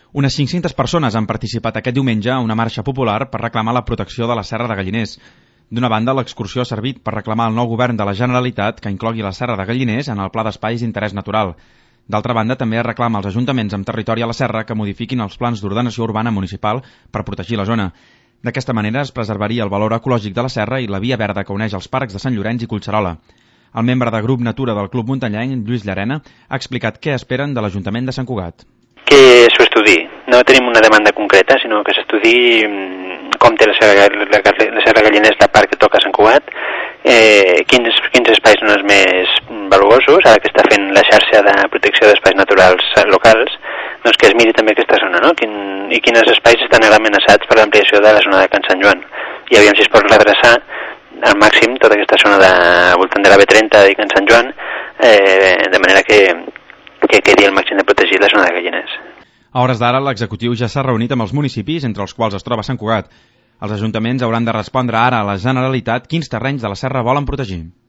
Unes 500 persones han participat aquest diumenge a una marxa popular per reclamar la protecció de la Serra de Galliners. D'una banda, l'excursió ha servit per reclamar al nou govern de la Generalitat que inclogui la Serra de Galliners en el Pla d'Espais d'Interès Natural. D'altra banda, també es reclama als ajuntaments amb territori a la Serra que modifiquin els plans d'ordenació urbana municipal per protegir la zona. D'aquesta manera es preservaria el valor ecològic de la serra i la via verda que uneix els parcs de Sant Llorenç i Collserola. El membre de Grup Natura del Club Muntanyenc, Lluís Llarena, ha explicat què esperen de l'Ajuntament de Sant Cugat. Que s'ho estudiï. No tenim una demanda concreta, sinó que s'estudiï com té la Serra Galliners de part que toca a Sant Cugat, quins espais són els més valuosos, ara que està fent la xarxa de protecció d'espais naturals locals, doncs que es miri també aquesta zona, no? I quins espais estan amenaçats per l'ampliació de la zona de Can Sant Joan. I aviam si es pot redreçar al màxim tota aquesta zona de voltant de la B30 i Can Sant Joan, de manera que quedi el màxim de protegir la zona de Galliners. A hores d'ara, l'executiu ja s'ha reunit amb els municipis, entre els quals es troba Sant Cugat. Els ajuntaments hauran de respondre ara a la Generalitat quins terrenys de la serra volen protegir.